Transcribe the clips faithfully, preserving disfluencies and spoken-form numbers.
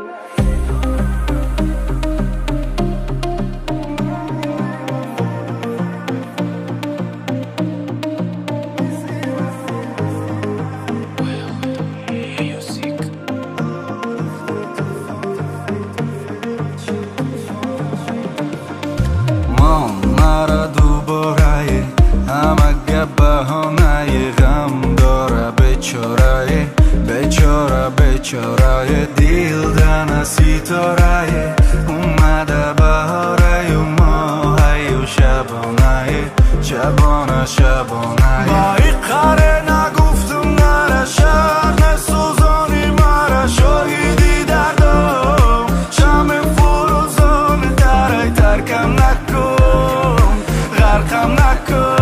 مرا دوباره همه گپ بهانه غم داره بیچاره بیچاره بیچاره دیلدن ستاره اومده بهاره و ماهی و شبانه شبانه شبانه با این قره نگفتم نره شهر نسوزانی مرا شاهدی دردم شم فروزان دره ترکم نکن غرقم نکن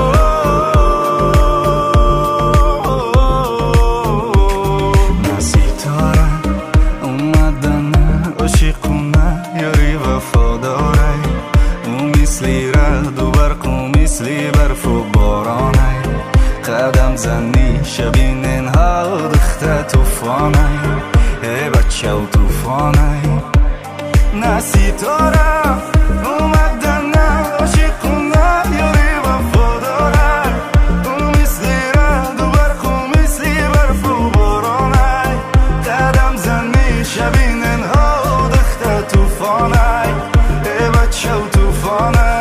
نه ستاره اومدن عاشقونه یاری وفاداره او مثلی رد و برق و مثلی برف و بارانه قدم زنی شبینین ها دخته توفانه ای بچه و توفانه نه ستاره اومدن عاشقونه یاری وفاداره او مثلی رد و برق و مثلی برف و بارانه قدم زنی شبینین ها دخته توفانه ای بچه و توفانه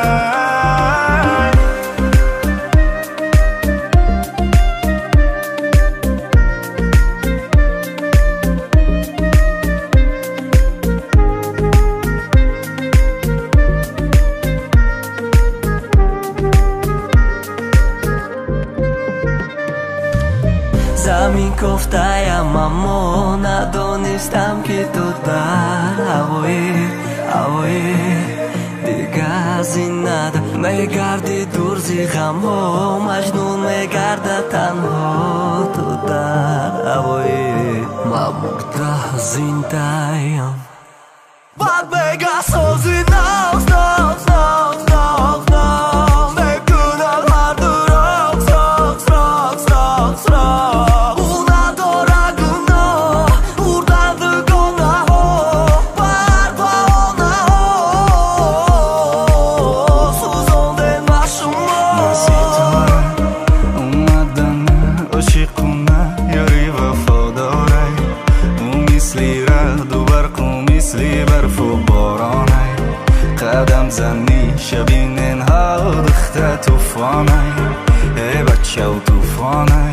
زمین گفتم اما ندانستم که تو در هوایی هوایی دیگه از این نده میگردی دور زیغم ها مجنون میگرده تنها تو در هوایی من مگده زندهیم باید بگه سازی ناز ناز ناز ناز ناز میکنم هر دو راز راز راز راز راز برف و بارانه قدم زنی شبینین ها دخته توفانه ای بچه و توفانه